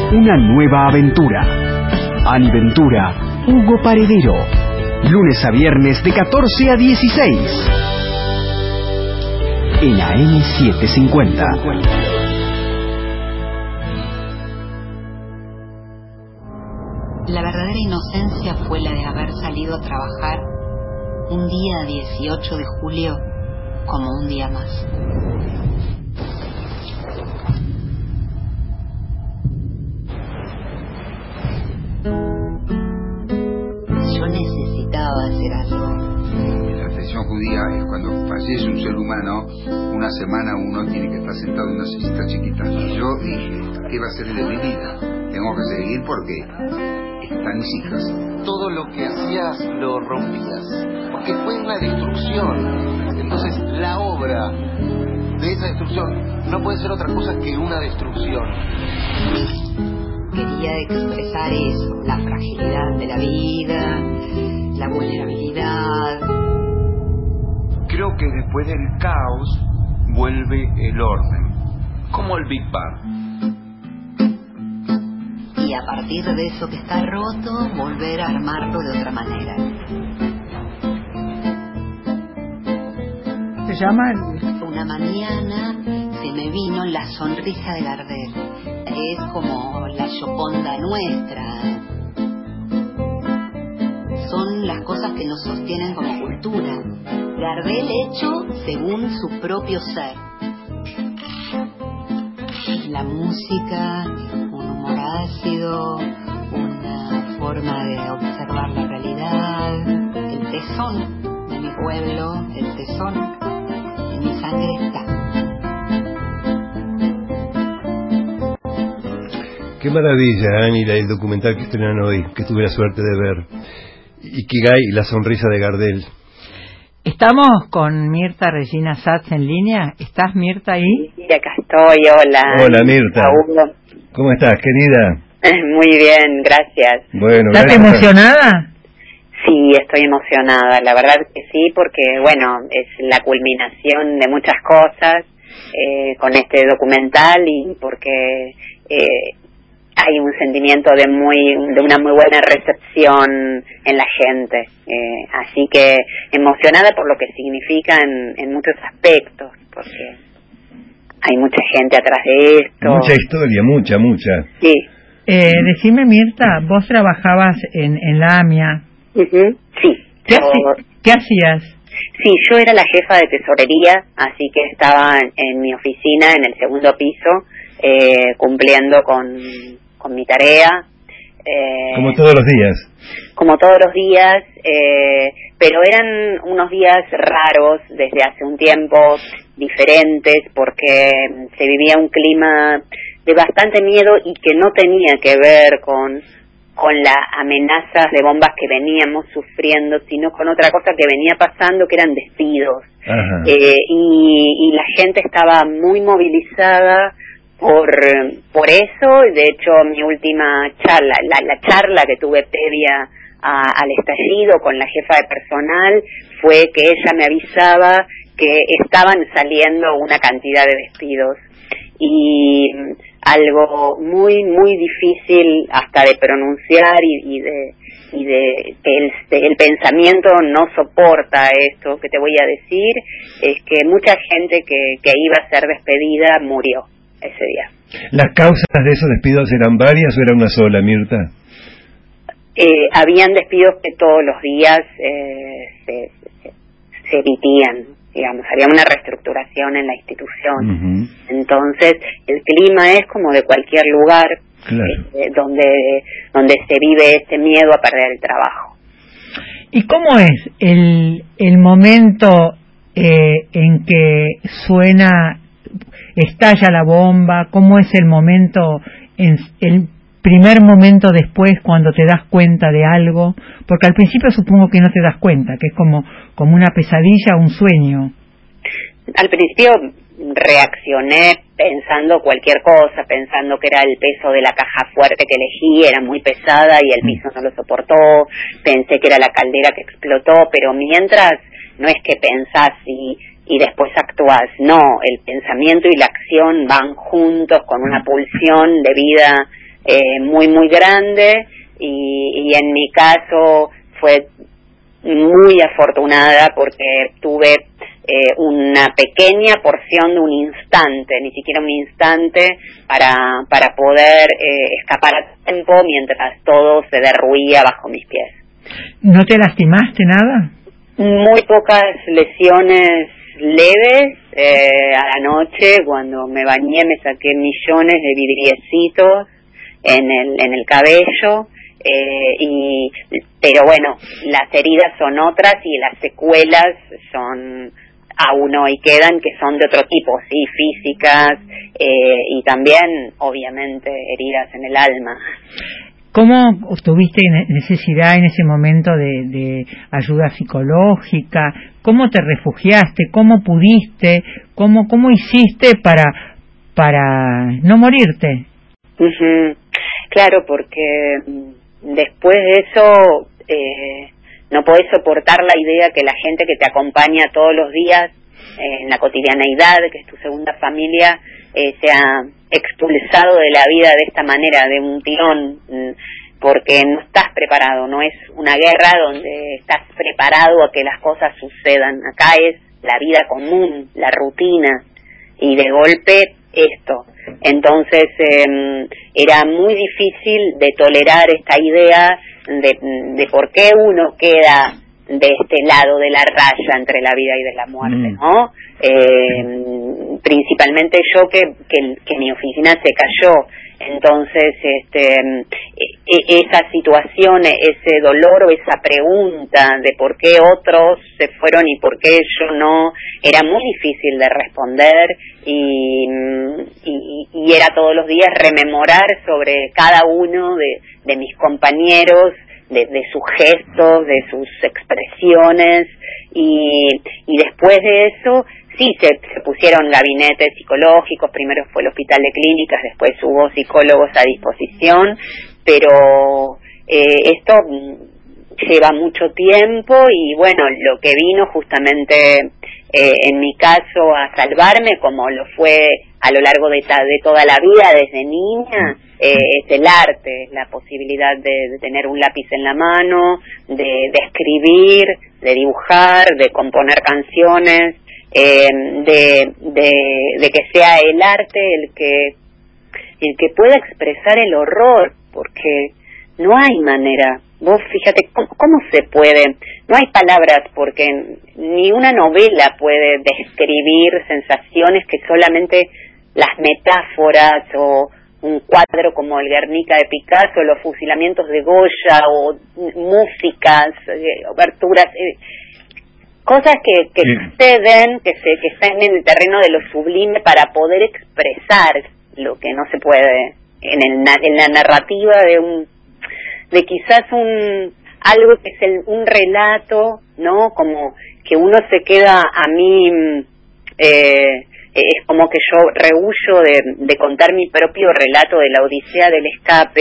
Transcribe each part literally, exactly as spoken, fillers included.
una nueva aventura. Ani Ventura, Hugo Paredero. Lunes a viernes de catorce a dieciséis. En A M setecientos cincuenta. La verdadera inocencia fue la de haber salido a trabajar un día dieciocho de julio como un día más. Yo necesitaba hacer algo. En la tradición judía es cuando fallece un ser humano, una semana uno tiene que estar sentado en una sillita chiquita. Yo dije, ¿qué va a ser de mi vida? Tengo que seguir porque están mis hijas. Todo lo que hacías lo rompías, porque fue una destrucción. Entonces la obra de esa destrucción no puede ser otra cosa que una destrucción. Quería expresar eso, la fragilidad de la vida, la vulnerabilidad. Creo que después del caos vuelve el orden, como el Big Bang. Y a partir de eso que está roto, volver a armarlo de otra manera. Se llama... Una mañana se me vino la sonrisa de Gardel. Es como la Gioconda nuestra. Son las cosas que nos sostienen como cultura. Gardel hecho según su propio ser. La música, un humor ácido, una forma de observar la realidad, el tesón de mi pueblo, el tesón en mi sangre está. Qué maravilla, Ani, el documental que estrenan hoy, que tuve la suerte de ver. Ikigai y la sonrisa de Gardel. Estamos con Mirta Regina Satz en línea. ¿Estás, Mirta, ahí? Sí, acá estoy, hola. Hola, Mirta. Raúl. ¿Cómo estás, querida? Muy bien, gracias. Bueno, ¿Estás gracias. emocionada? Sí, estoy emocionada, la verdad que sí, porque, bueno, es la culminación de muchas cosas eh, con este documental y porque eh, hay un sentimiento de muy de una muy buena recepción en la gente, eh, así que emocionada por lo que significa en, en muchos aspectos, porque hay mucha gente atrás de esto. Mucha historia, mucha, mucha. Sí. Eh, decime, Mirta, vos trabajabas en, en la AMIA. Uh-huh. Sí. ¿Qué, yo, haci- ¿Qué hacías? Sí, yo era la jefa de tesorería, así que estaba en, en mi oficina en el segundo piso, eh, cumpliendo con, con mi tarea. Eh, Como todos los días. Como todos los días, eh, pero eran unos días raros desde hace un tiempo, diferentes, porque se vivía un clima de bastante miedo y que no tenía que ver con con las amenazas de bombas que veníamos sufriendo, sino con otra cosa que venía pasando, que eran despidos. Eh, y, y la gente estaba muy movilizada por por eso. De hecho, mi última charla, la, la charla que tuve previa a, al estallido con la jefa de personal, fue que ella me avisaba que estaban saliendo una cantidad de despidos. Y algo muy muy difícil hasta de pronunciar y, y de y de que el, el pensamiento no soporta esto que te voy a decir, es que mucha gente que, que iba a ser despedida murió ese día. ¿Las causas de esos despidos eran varias o era una sola, Mirta? Eh, habían despidos que todos los días eh, se, se, se emitían. Digamos, había una reestructuración en la institución. Uh-huh. Entonces, el clima es como de cualquier lugar, claro. eh, donde donde se vive este miedo a perder el trabajo. ¿Y cómo es el, el momento eh, en que suena, estalla la bomba? ¿Cómo es el momento, en, el primer momento después cuando te das cuenta de algo? Porque al principio supongo que no te das cuenta, que es como, como una pesadilla o un sueño. Al principio reaccioné pensando cualquier cosa, pensando que era el peso de la caja fuerte que elegí, era muy pesada y el piso no lo soportó, pensé que era la caldera que explotó, pero mientras no es que pensás y, y después actuás, no, el pensamiento y la acción van juntos con una pulsión de vida eh, muy, muy grande, y, y en mi caso fue muy afortunada porque tuve eh, una pequeña porción de un instante, ni siquiera un instante, para, para poder eh, escapar a tiempo mientras todo se derruía bajo mis pies. ¿No te lastimaste nada? Muy pocas lesiones leves. Eh, a la noche, cuando me bañé, me saqué millones de vidriecitos en el, en el cabello. Eh, y pero bueno, las heridas son otras y las secuelas son aún hoy quedan, que son de otro tipo, sí, físicas, eh, y también obviamente heridas en el alma. ¿Cómo tuviste necesidad en ese momento de, de ayuda psicológica? ¿Cómo te refugiaste? ¿Cómo pudiste? ¿Cómo cómo hiciste para para no morirte? Uh-huh. Claro, porque después de eso eh, no podés soportar la idea que la gente que te acompaña todos los días eh, en la cotidianeidad, que es tu segunda familia, eh, sea expulsado de la vida de esta manera, de un tirón, porque no estás preparado. No es una guerra donde estás preparado a que las cosas sucedan. Acá es la vida común, la rutina, y de golpe esto. Entonces eh, era muy difícil de tolerar esta idea de, de por qué uno queda de este lado de la raya entre la vida y de la muerte, ¿no? Eh, principalmente yo que, que, que mi oficina se cayó. Entonces, este, esa situación, ese dolor o esa pregunta de por qué otros se fueron y por qué yo no, era muy difícil de responder, y, y, y era todos los días rememorar sobre cada uno de, de mis compañeros, de, de sus gestos, de sus expresiones, y, y después de eso sí, se, se pusieron gabinetes psicológicos. Primero fue el hospital de clínicas, después hubo psicólogos a disposición, pero eh, esto lleva mucho tiempo, y bueno, lo que vino justamente eh, en mi caso a salvarme, como lo fue a lo largo de, ta, de toda la vida desde niña, eh, es el arte, la posibilidad de, de tener un lápiz en la mano, de, de escribir, de dibujar, de componer canciones. Eh, de, de, de que sea el arte el que el que pueda expresar el horror, porque no hay manera. Vos fíjate cómo, cómo se puede, no hay palabras, porque ni una novela puede describir sensaciones que solamente las metáforas, o un cuadro como el Guernica de Picasso, los fusilamientos de Goya, o músicas, eh, oberturas, eh, cosas que, que exceden, que se que están en el terreno de lo sublime para poder expresar lo que no se puede en, el, en la narrativa de un de quizás un algo que es el, un relato, ¿no? Como que uno se queda, a mí eh, es como que yo rehuyo de, de contar mi propio relato de la Odisea del Escape,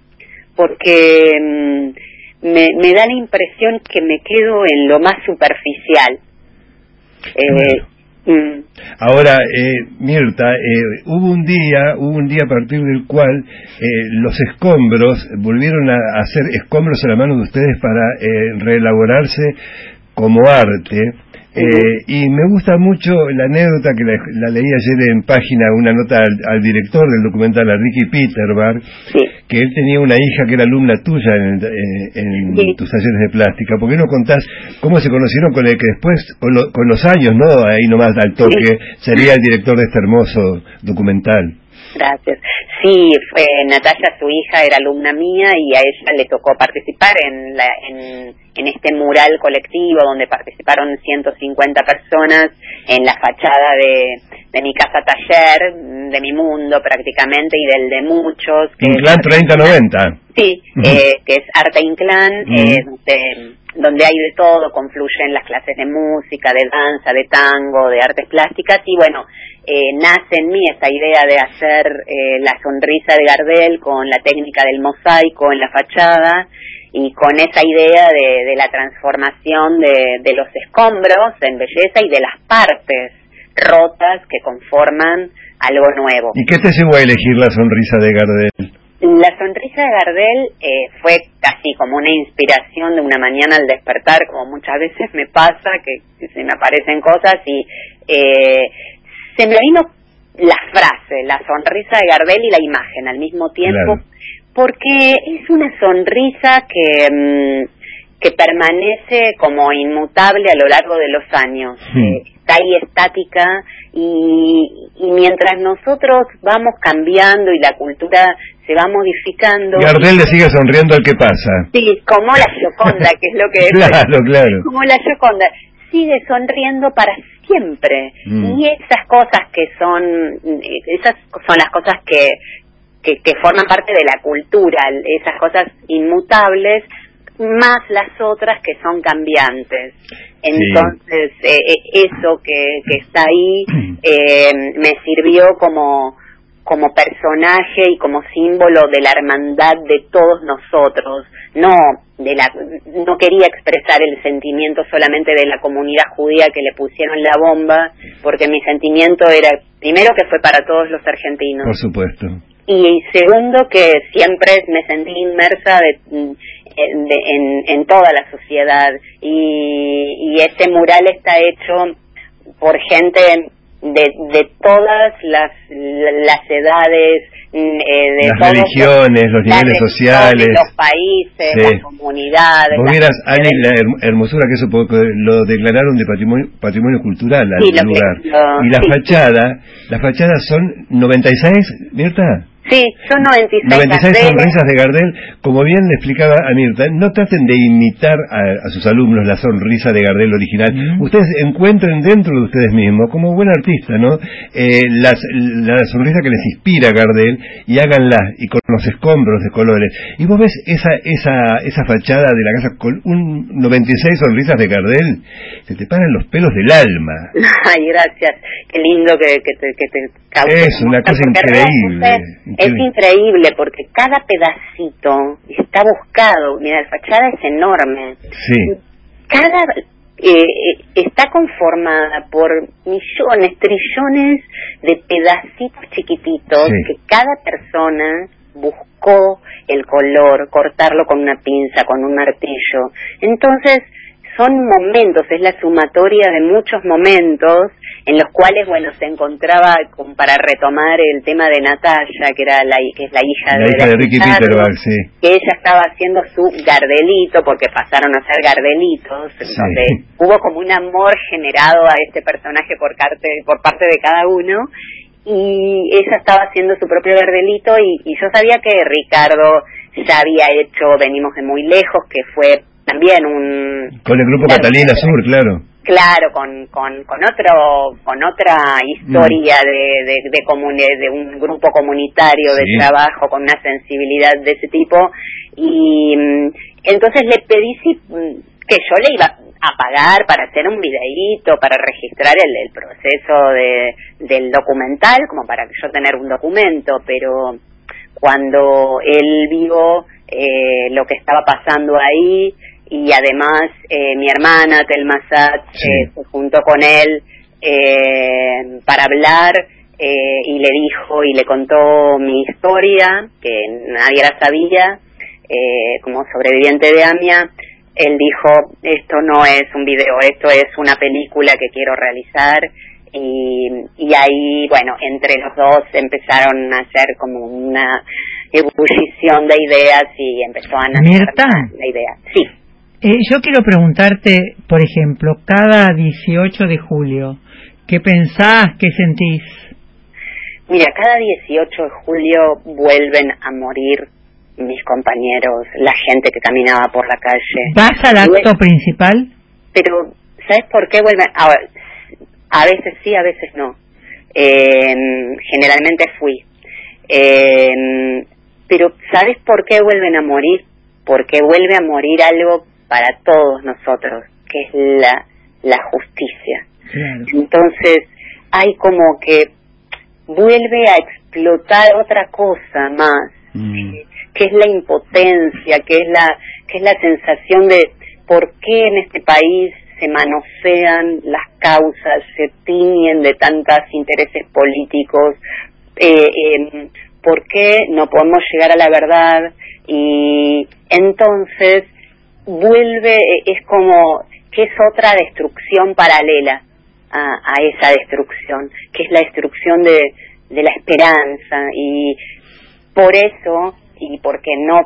porque Me, me da la impresión que me quedo en lo más superficial. Eh, mm. Ahora, eh, Mirta, eh, hubo un día, hubo un día a partir del cual eh, los escombros volvieron a, a ser escombros a la mano de ustedes para eh, reelaborarse como arte. Eh, y me gusta mucho la anécdota que la, la leí ayer en página, una nota al, al director del documental, a Ricky Peterberg, sí, que él tenía una hija que era alumna tuya en, en, en sí. tus talleres de plástica. ¿Por qué no contás cómo se conocieron con el que después, con, lo, con los años, no ahí nomás al toque, sí, sería el director de este hermoso documental? Gracias. Sí, fue Natalia, su hija, era alumna mía, y a ella le tocó participar en, la, en, en este mural colectivo donde participaron ciento cincuenta personas en la fachada de, de mi casa taller, de mi mundo prácticamente, y del de muchos. Que Inclán treinta noventa. Sí, uh-huh. eh, que es Arte Inclán, uh-huh. eh, de, donde hay de todo, confluyen las clases de música, de danza, de tango, de artes plásticas, y bueno, eh, nace en mí esta idea de hacer eh, la sonrisa de Gardel con la técnica del mosaico en la fachada, y con esa idea de, de la transformación de, de los escombros en belleza y de las partes rotas que conforman algo nuevo. ¿Y qué te llevó a elegir la sonrisa de Gardel? La de Gardel eh, fue casi como una inspiración de una mañana al despertar, como muchas veces me pasa, que se me aparecen cosas y eh, se me vino la frase, la sonrisa de Gardel y la imagen al mismo tiempo, claro. Porque es una sonrisa que, mmm, que permanece como inmutable a lo largo de los años. Sí. Eh, está ahí estática y, y mientras nosotros vamos cambiando y la cultura se va modificando... Gardel le sigue sonriendo al que pasa. Sí, como la Gioconda, que es lo que es. Claro, claro. Como la Gioconda. Sigue sonriendo para siempre. Mm. Y esas cosas que son... Esas son las cosas que, que, que forman parte de la cultura, esas cosas inmutables, más las otras que son cambiantes. Entonces, sí. eh, eso que, que está ahí eh, me sirvió como, como personaje y como símbolo de la hermandad de todos nosotros. No, de la, no quería expresar el sentimiento solamente de la comunidad judía que le pusieron la bomba, porque mi sentimiento era, primero, que fue para todos los argentinos. Por supuesto. Y segundo, que siempre me sentí inmersa de... De, en, en toda la sociedad y, y este mural está hecho por gente de, de todas las, las edades, eh, de las todos religiones, los, los niveles sociales, los países, sí. Las comunidades. Vos vieras, Ani, la hermosura que eso, porque lo declararon de patrimonio, patrimonio cultural al sí, lugar. Que, lo, y la sí. fachada, las fachadas son noventa y seis, Mirta. Sí, son noventa y seis, noventa y seis sonrisas de Gardel. Como bien le explicaba a Mirta, no traten de imitar a, a sus alumnos la sonrisa de Gardel original. Mm. Ustedes encuentren dentro de ustedes mismos, como buen artista, ¿no? Eh, las, la sonrisa que les inspira a Gardel y háganla, y con los escombros de colores. Y vos ves esa esa esa fachada de la casa con un noventa y seis sonrisas de Gardel, se te paran los pelos del alma. Ay, gracias. Qué lindo que, que te, que te cause. Es una cosa increíble. Es increíble porque cada pedacito está buscado. Mira, la fachada es enorme. Sí. Cada eh, está conformada por millones, trillones de pedacitos chiquititos, sí. Que cada persona buscó el color, cortarlo con una pinza, con un martillo. Entonces son momentos, es la sumatoria de muchos momentos en los cuales, bueno, se encontraba, con, para retomar el tema de Natalia, que era la que es la hija la de, hija de Ricky Peterbach, sí. Que ella estaba haciendo su Gardelito, porque pasaron a ser Gardelitos, entonces sí. Hubo como un amor generado a este personaje por parte, por parte de cada uno, y ella estaba haciendo su propio Gardelito, y, y yo sabía que Ricardo ya había hecho Venimos de muy lejos, que fue también un... Con el grupo Catalina Sur, claro. Claro, con, con, con otro, con otra historia mm. de, de, de, comuni- de un grupo comunitario de sí. Trabajo, con una sensibilidad de ese tipo, y entonces le pedí si, que yo le iba a pagar para hacer un videíto, para registrar el, el proceso de, del documental, como para yo tener un documento, pero cuando él vio eh, lo que estaba pasando ahí, y además eh, mi hermana Telma Satz sí. eh, se juntó con él eh, para hablar eh, y le dijo y le contó mi historia, que nadie la sabía, eh, como sobreviviente de AMIA. Él dijo, esto no es un video, esto es una película que quiero realizar, y, y ahí, bueno, entre los dos empezaron a hacer como una ebullición de ideas y empezó a nacer Mirta, la idea. Sí. Eh, yo quiero preguntarte, por ejemplo, cada dieciocho de julio, ¿qué pensás, qué sentís? Mira, cada dieciocho de julio vuelven a morir mis compañeros, la gente que caminaba por la calle. ¿Vas al acto Luego, principal? Pero, ¿sabes por qué vuelven? A, a veces sí, a veces no. Eh, generalmente fui. Eh, pero, ¿sabes por qué vuelven a morir? Porque vuelve a morir algo para todos nosotros, que es la, la justicia. Claro. Entonces, hay como que vuelve a explotar otra cosa más, mm. que, que es la impotencia, que es la, que es la sensación de por qué en este país se manosean las causas, se tiñen de tantos intereses políticos, eh, eh, por qué no podemos llegar a la verdad, Y entonces vuelve, es como que es otra destrucción paralela a, a esa destrucción, que es la destrucción de, de la esperanza. Y por eso, y porque no,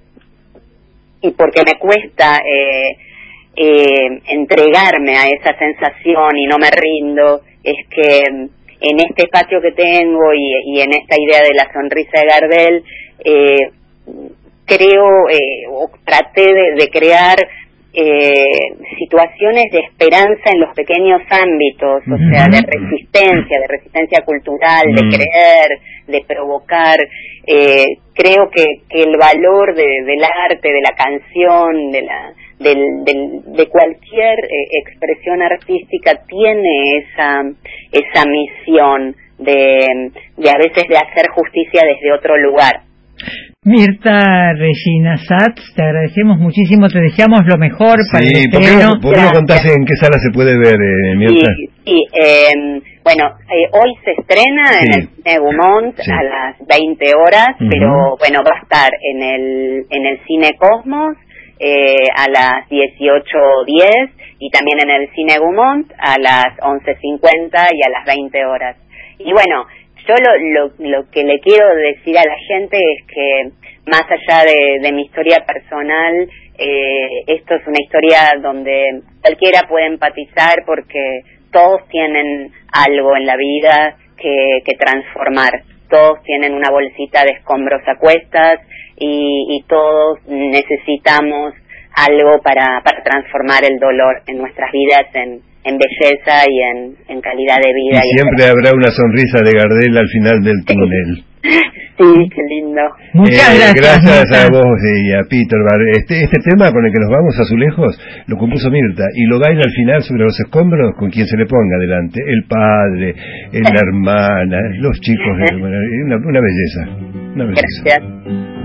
y porque me cuesta eh, eh, entregarme a esa sensación y no me rindo, es que en este espacio que tengo y, y en esta idea de la sonrisa de Gardel, eh, creo eh, o traté de, de crear eh, situaciones de esperanza en los pequeños ámbitos, o sea, de resistencia, de resistencia cultural, de creer, de provocar. Eh, creo que, que el valor de, del arte, de la canción, de la del, del, de cualquier eh, expresión artística tiene esa esa misión de, de a veces de hacer justicia desde otro lugar. Mirta Regina Satz, te agradecemos muchísimo, te deseamos lo mejor sí, para el ¿por qué estreno. no, ¿por qué no contás en qué sala se puede ver, eh, Mirta? Sí, sí eh, bueno, eh, hoy se estrena sí. en el Cine Gaumont sí. a las veinte horas, uh-huh. pero bueno, va a estar en el en el Cine Cosmos eh, a las dieciocho diez y también en el Cine Gaumont a las once cincuenta y a las veinte horas. Y bueno, yo lo, lo, lo que le quiero decir a la gente es que más allá de, de mi historia personal, eh, esto es una historia donde cualquiera puede empatizar porque todos tienen algo en la vida que, que transformar, todos tienen una bolsita de escombros a cuestas y, y todos necesitamos algo para, para transformar el dolor en nuestras vidas en en belleza y en, en calidad de vida. Y, y siempre en... habrá una sonrisa de Gardel al final del túnel. Sí, qué lindo. Muchas eh, gracias. Gracias a vos y a Peter. Este, este tema con el que nos vamos a Azulejos lo compuso Mirta y lo baila al final sobre los escombros con quien se le ponga delante. El padre, la hermana, los chicos. Una, una belleza. Una belleza. Gracias.